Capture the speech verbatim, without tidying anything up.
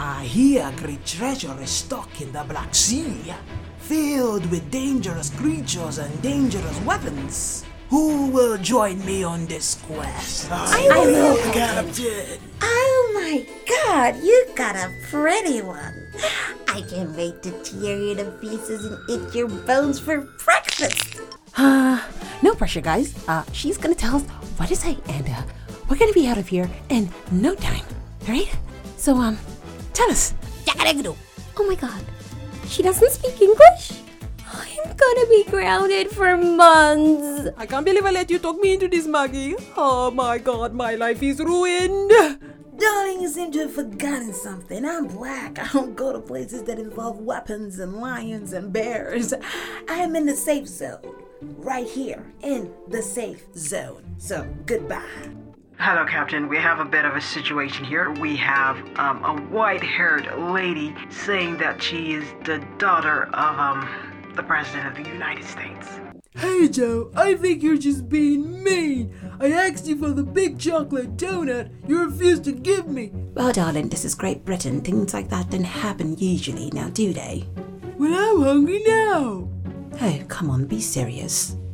I hear great treasure is stuck in the Black Sea, filled with dangerous creatures and dangerous weapons. Who will join me on this quest? I, I will, Captain. Oh my god, you got a pretty one. I can't wait to tear you to pieces and eat your bones for breakfast. Uh, no pressure, guys. Uh, she's gonna tell us what to say, and uh, we're gonna be out of here in no time, alright? So, um, tell us. Oh my god, she doesn't speak English? I'm gonna be grounded for months. I can't believe I let you talk me into this, Maggie. Oh my god, my life is ruined. Darling, you seem to have forgotten something. I'm black. I don't go to places that involve weapons and lions and bears. I am in the safe zone. Right here, in the safe zone. So, goodbye. Hello, Captain. We have a bit of a situation here. We have um, a white-haired lady saying that she is the daughter of um the President of the United States. Hey Joe, I think you're just being mean. I asked you for the big chocolate donut. You refused to give me. Well, darling, this is Great Britain. Things like that don't happen usually, now do they? Well, I'm hungry now. Oh, come on, be serious.